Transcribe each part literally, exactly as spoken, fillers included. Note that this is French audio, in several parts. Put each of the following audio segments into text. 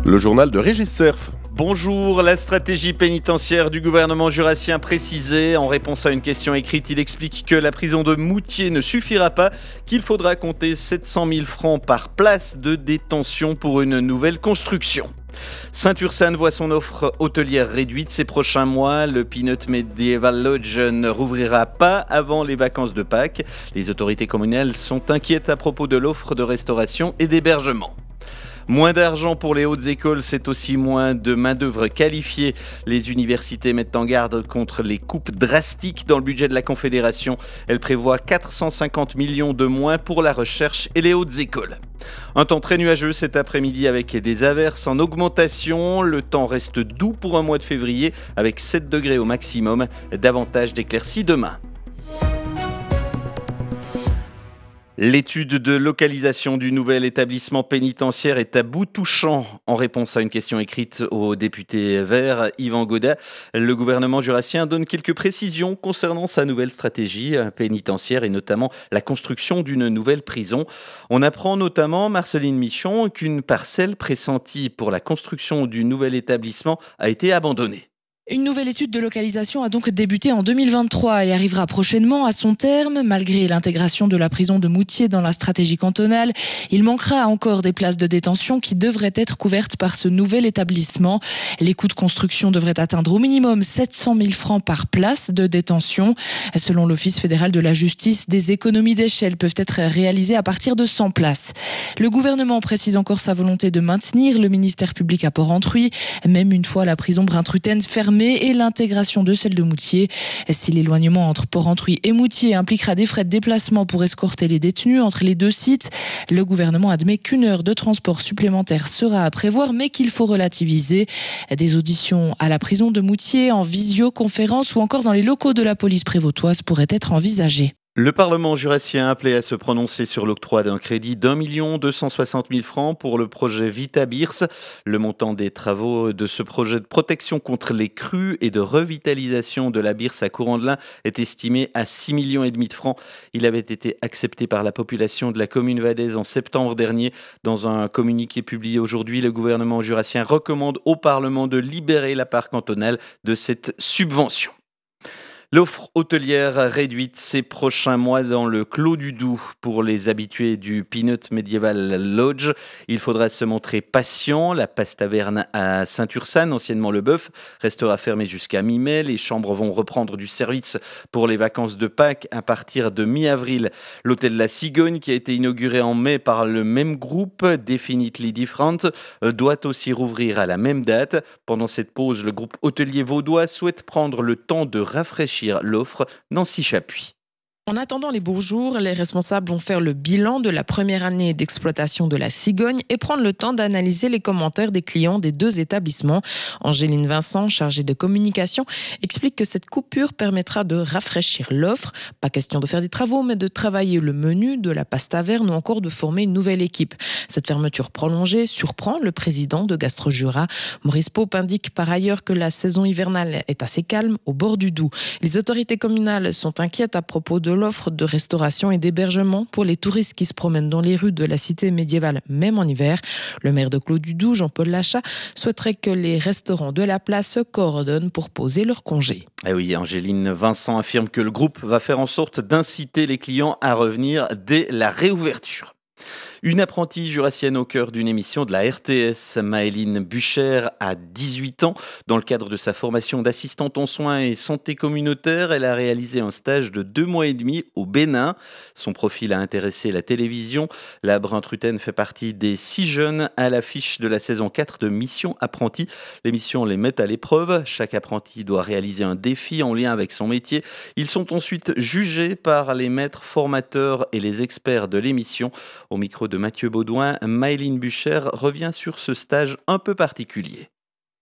Le journal de Régis Cerf. Bonjour, la stratégie pénitentiaire du gouvernement jurassien précisée. En réponse à une question écrite, il explique que la prison de Moutier ne suffira pas, qu'il faudra compter sept cent mille francs par place de détention pour une nouvelle construction. Saint-Ursanne voit son offre hôtelière réduite ces prochains mois. Le Peanut Medieval Lodge ne rouvrira pas avant les vacances de Pâques. Les autorités communales sont inquiètes à propos de l'offre de restauration et d'hébergement. Moins d'argent pour les hautes écoles, c'est aussi moins de main-d'œuvre qualifiée. Les universités mettent en garde contre les coupes drastiques dans le budget de la Confédération. Elle prévoit quatre cent cinquante millions de moins pour la recherche et les hautes écoles. Un temps très nuageux cet après-midi avec des averses en augmentation. Le temps reste doux pour un mois de février avec sept degrés au maximum. Davantage d'éclaircies demain. L'étude de localisation du nouvel établissement pénitentiaire est à bout touchant. En réponse à une question écrite au député vert Yvan Godin, le gouvernement jurassien donne quelques précisions concernant sa nouvelle stratégie pénitentiaire et notamment la construction d'une nouvelle prison. On apprend notamment, Marceline Michon, qu'une parcelle pressentie pour la construction du nouvel établissement a été abandonnée. Une nouvelle étude de localisation a donc débuté en deux mille vingt-trois et arrivera prochainement à son terme. Malgré l'intégration de la prison de Moutier dans la stratégie cantonale, il manquera encore des places de détention qui devraient être couvertes par ce nouvel établissement. Les coûts de construction devraient atteindre au minimum sept cent mille francs par place de détention. Selon l'Office fédéral de la justice, des économies d'échelle peuvent être réalisées à partir de cent places. Le gouvernement précise encore sa volonté de maintenir le ministère public à Port-Rentruy, même une fois la prison Bruntruten fermée et l'intégration de celle de Moutier. Si l'éloignement entre Port-Rentruy et Moutier impliquera des frais de déplacement pour escorter les détenus entre les deux sites, le gouvernement admet qu'une heure de transport supplémentaire sera à prévoir, mais qu'il faut relativiser. Des auditions à la prison de Moutier, en visioconférence ou encore dans les locaux de la police prévôtoise pourraient être envisagées. Le Parlement jurassien a appelé à se prononcer sur l'octroi d'un crédit d'un million deux cent soixante mille francs pour le projet Vita Birs. Le montant des travaux de ce projet de protection contre les crues et de revitalisation de la Birse à Courant-de-Lin est estimé à six millions et demi de francs. Il avait été accepté par la population de la commune vadaise en septembre dernier. Dans un communiqué publié aujourd'hui, le gouvernement jurassien recommande au Parlement de libérer la part cantonale de cette subvention. L'offre hôtelière réduite ces prochains mois dans le Clos du Doubs pour les habitués du Peanut Medieval Lodge. Il faudra se montrer patient. La Passe-Taverne à Saint-Ursanne, anciennement Le Bœuf, restera fermée jusqu'à mi-mai. Les chambres vont reprendre du service pour les vacances de Pâques à partir de mi-avril. L'hôtel La Cigogne, qui a été inauguré en mai par le même groupe, Definitely Different, doit aussi rouvrir à la même date. Pendant cette pause, le groupe hôtelier vaudois souhaite prendre le temps de rafraîchir l'offre. Nancy Chapuis. En attendant les beaux jours, les responsables vont faire le bilan de la première année d'exploitation de la Cigogne et prendre le temps d'analyser les commentaires des clients des deux établissements. Angéline Vincent, chargée de communication, explique que cette coupure permettra de rafraîchir l'offre. Pas question de faire des travaux, mais de travailler le menu de la Passe-Taverne ou encore de former une nouvelle équipe. Cette fermeture prolongée surprend le président de GastroJura. Maurice Pope indique par ailleurs que la saison hivernale est assez calme au bord du Doubs. Les autorités communales sont inquiètes à propos de l'offre de restauration et d'hébergement pour les touristes qui se promènent dans les rues de la cité médiévale, même en hiver. Le maire de Clos du Doubs, Jean-Paul Lachat, souhaiterait que les restaurants de la place se coordonnent pour poser leurs congés. Eh oui, Angéline Vincent affirme que le groupe va faire en sorte d'inciter les clients à revenir dès la réouverture. Une apprentie jurassienne au cœur d'une émission de la R T S, Maëline Bucher, a dix-huit ans. Dans le cadre de sa formation d'assistante en soins et santé communautaire, elle a réalisé un stage de deux mois et demi au Bénin. Son profil a intéressé la télévision. La Bruntruten fait partie des six jeunes à l'affiche de la saison quatre de Mission Apprenti. L'émission les met à l'épreuve. Chaque apprenti doit réaliser un défi en lien avec son métier. Ils sont ensuite jugés par les maîtres formateurs et les experts de l'émission. Au micro de Mathieu Baudouin, Maëline Bucher revient sur ce stage un peu particulier.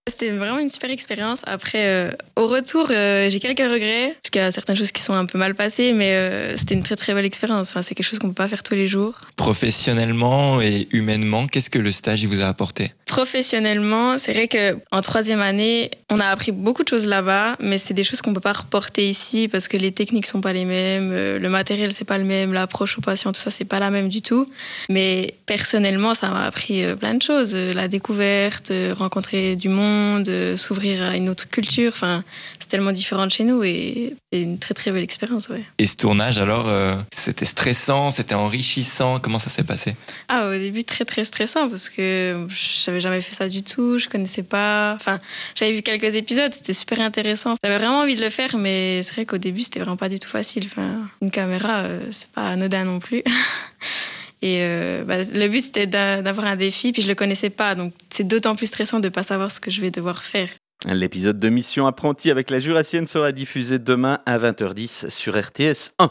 C'était vraiment une super expérience. Après, euh, au retour, euh, j'ai quelques regrets, parce qu'il y a certaines choses qui sont un peu mal passées, mais euh, c'était une très très belle expérience. Enfin, c'est quelque chose qu'on ne peut pas faire tous les jours. Professionnellement et humainement, qu'est-ce que le stage il vous a apporté ? Professionnellement, c'est vrai qu'en troisième année, on a appris beaucoup de choses là-bas, mais c'est des choses qu'on ne peut pas reporter ici parce que les techniques ne sont pas les mêmes, le matériel c'est pas le même, l'approche aux patients, tout ça c'est pas la même du tout. Mais personnellement, ça m'a appris plein de choses, la découverte, rencontrer du monde, s'ouvrir à une autre culture. Enfin, c'est tellement différent de chez nous et c'est une très très belle expérience. Ouais. Et ce tournage alors, euh, c'était stressant, c'était enrichissant. Comment ça s'est passé ? Ah, au début très très stressant parce que je n'avais jamais fait ça du tout, je connaissais pas. Enfin, j'avais vu quelques épisodes, c'était super intéressant. J'avais vraiment envie de le faire, mais c'est vrai qu'au début c'était vraiment pas du tout facile. Enfin, une caméra, euh, c'est pas anodin non plus. Et euh, bah, le but c'était d'avoir un défi, puis je le connaissais pas, donc c'est d'autant plus stressant de pas savoir ce que je vais devoir faire. L'épisode de Mission Apprenti avec la Jurassienne sera diffusé demain à vingt heures dix sur R T S un.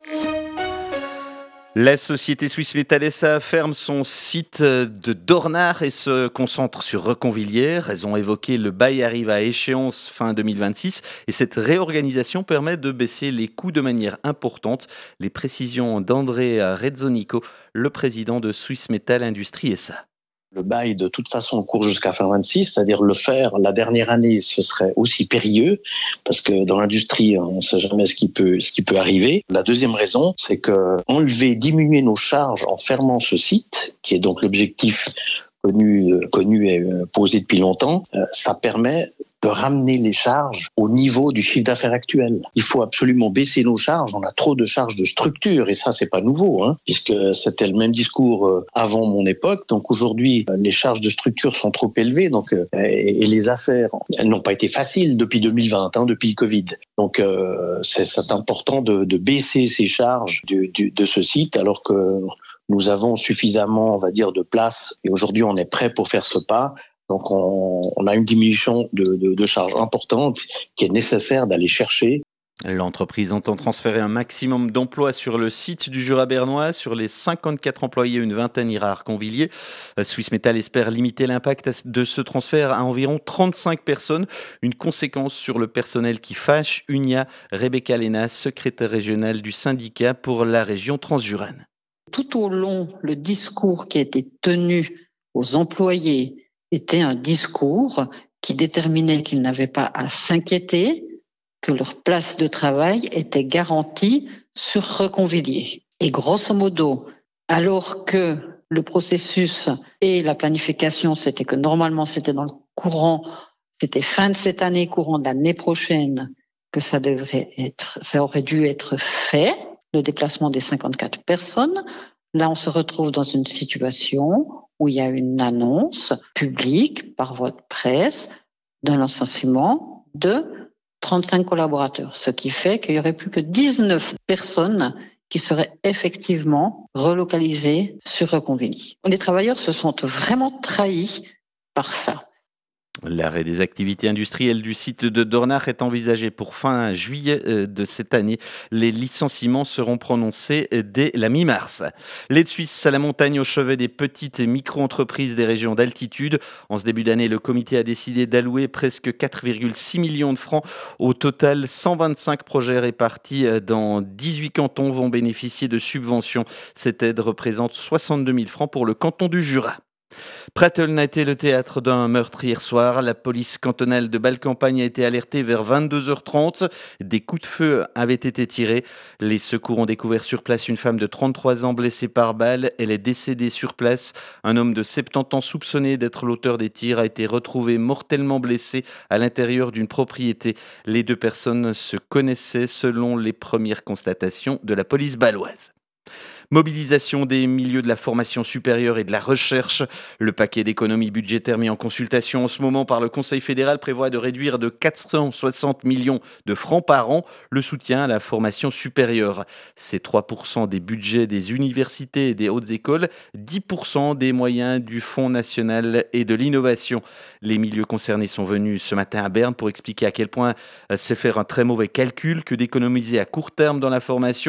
La société Swiss Metal S A ferme son site de Dornach et se concentre sur Reconvilière. Elles ont évoqué le bail arrive à échéance fin deux mille vingt-six et cette réorganisation permet de baisser les coûts de manière importante. Les précisions d'André Rezzonico, le président de Swiss Metal Industrie S A. Le bail, de toute façon, court jusqu'à fin vingt-six, c'est-à-dire le faire la dernière année, ce serait aussi périlleux, parce que dans l'industrie, on ne sait jamais ce qui peut, ce qui peut arriver. La deuxième raison, c'est que enlever, diminuer nos charges en fermant ce site, qui est donc l'objectif connu, connu et posé depuis longtemps, ça permet de ramener les charges au niveau du chiffre d'affaires actuel. Il faut absolument baisser nos charges. On a trop de charges de structure et ça, c'est pas nouveau, hein, puisque c'était le même discours avant mon époque. Donc aujourd'hui, les charges de structure sont trop élevées. Donc et les affaires, elles n'ont pas été faciles depuis deux mille vingt, hein, depuis le Covid. Donc euh, c'est, c'est important de, de baisser ces charges du, du, de ce site, alors que nous avons suffisamment, on va dire, de place. Et aujourd'hui, on est prêt pour faire ce pas. Donc, on, on a une diminution de, de, de charges importante qui est nécessaire d'aller chercher. L'entreprise entend transférer un maximum d'emplois sur le site du Jura bernois. Sur les cinquante-quatre employés, une vingtaine ira à Reconvilier. Swiss Metal espère limiter l'impact de ce transfert à environ trente-cinq personnes. Une conséquence sur le personnel qui fâche. Unia Rebecca Lena, secrétaire régionale du syndicat pour la région Transjurane. Tout au long, le discours qui a été tenu aux employés était un discours qui déterminait qu'ils n'avaient pas à s'inquiéter, que leur place de travail était garantie sur Reconvilier. Et grosso modo, alors que le processus et la planification, c'était que normalement c'était dans le courant, c'était fin de cette année, courant de l'année prochaine, que ça devrait être, ça aurait dû être fait, le déplacement des cinquante-quatre personnes. Là, on se retrouve dans une situation où il y a une annonce publique par voie de presse d'un licenciement de trente-cinq collaborateurs, ce qui fait qu'il n'y aurait plus que dix-neuf personnes qui seraient effectivement relocalisées sur Reconvilier. Les travailleurs se sont vraiment trahis par ça. L'arrêt des activités industrielles du site de Dornach est envisagé pour fin juillet de cette année. Les licenciements seront prononcés dès la mi-mars. L'aide suisse à la montagne au chevet des petites et micro-entreprises des régions d'altitude. En ce début d'année, le comité a décidé d'allouer presque quatre virgule six millions de francs. Au total, cent vingt-cinq projets répartis dans dix-huit cantons vont bénéficier de subventions. Cette aide représente soixante-deux mille francs pour le canton du Jura. Pratteln a été le théâtre d'un meurtre hier soir. La police cantonale de Bâle-Campagne a été alertée vers vingt-deux heures trente. Des coups de feu avaient été tirés. Les secours ont découvert sur place une femme de trente-trois ans blessée par balle. Elle est décédée sur place. Un homme de soixante-dix ans soupçonné d'être l'auteur des tirs a été retrouvé mortellement blessé à l'intérieur d'une propriété. Les deux personnes se connaissaient selon les premières constatations de la police bâloise. Mobilisation des milieux de la formation supérieure et de la recherche. Le paquet d'économies budgétaires mis en consultation en ce moment par le Conseil fédéral prévoit de réduire de quatre cent soixante millions de francs par an le soutien à la formation supérieure. C'est trois pour cent des budgets des universités et des hautes écoles, dix pour cent des moyens du Fonds national et de l'innovation. Les milieux concernés sont venus ce matin à Berne pour expliquer à quel point c'est faire un très mauvais calcul que d'économiser à court terme dans la formation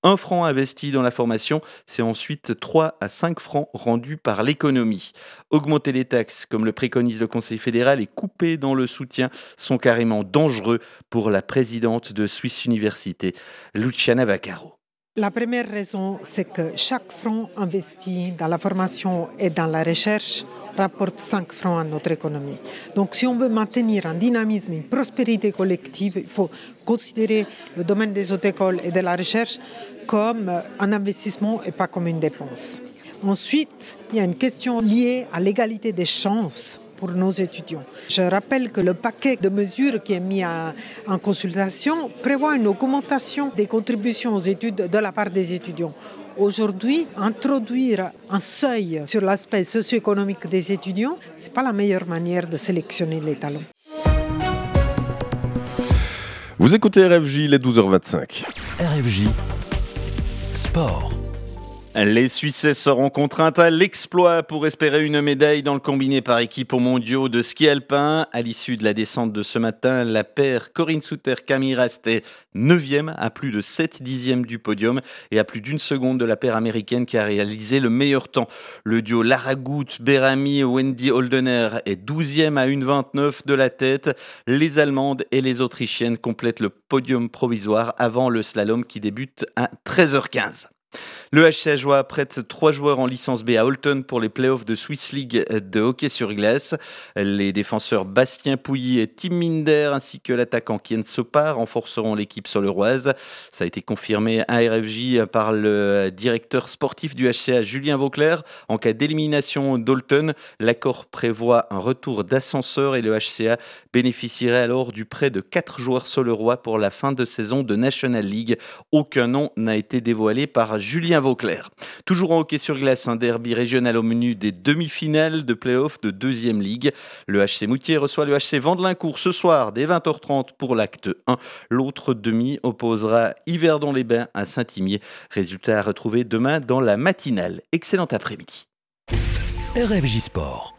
Un franc investi dans la formation, c'est ensuite trois à cinq francs rendus par l'économie. Augmenter les taxes, comme le préconise le Conseil fédéral, et couper dans le soutien sont carrément dangereux pour la présidente de Swiss Université, Luciana Vaccaro. La première raison, c'est que chaque franc investi dans la formation et dans la recherche rapporte cinq francs à notre économie. Donc si on veut maintenir un dynamisme, une prospérité collective, il faut considérer le domaine des hautes écoles et de la recherche comme un investissement et pas comme une dépense. Ensuite, il y a une question liée à l'égalité des chances pour nos étudiants. Je rappelle que le paquet de mesures qui est mis en, en consultation prévoit une augmentation des contributions aux études de la part des étudiants. Aujourd'hui, introduire un seuil sur l'aspect socio-économique des étudiants, ce n'est pas la meilleure manière de sélectionner les talents. Vous écoutez R F J, il est douze heures vingt-cinq. R F J Sport. Les Suisses seront contraintes à l'exploit pour espérer une médaille dans le combiné par équipe aux mondiaux de ski alpin. À l'issue de la descente de ce matin, la paire Corinne Souter-Camille Rastet, neuvième à plus de sept dixièmes du podium et à plus d'une seconde de la paire américaine qui a réalisé le meilleur temps. Le duo Laragout-Berami-Wendy Holdener est douzième à une vingt-neuf de la tête. Les Allemandes et les Autrichiennes complètent le podium provisoire avant le slalom qui débute à treize heures quinze. Le H C Ajoie prête trois joueurs en licence B à Holton pour les playoffs de Swiss League de hockey sur glace. Les défenseurs Bastien Pouilly et Tim Minder ainsi que l'attaquant Kien Sopar renforceront l'équipe soleroise. Ça a été confirmé à R F J par le directeur sportif du H C A, Julien Vauclair. En cas d'élimination d'Holton, l'accord prévoit un retour d'ascenseur et le H C A bénéficierait alors du prêt de quatre joueurs solerois pour la fin de saison de National League. Aucun nom n'a été dévoilé par Julien Vauclair. Toujours en hockey sur glace, un derby régional au menu des demi-finales de play-off de deuxième ligue. Le H C Moutier reçoit le H C Vandelincourt ce soir dès vingt heures trente pour l'acte un. L'autre demi opposera Yverdon-les-Bains à Saint-Imier. Résultat à retrouver demain dans la matinale. Excellent après-midi. R F J Sport.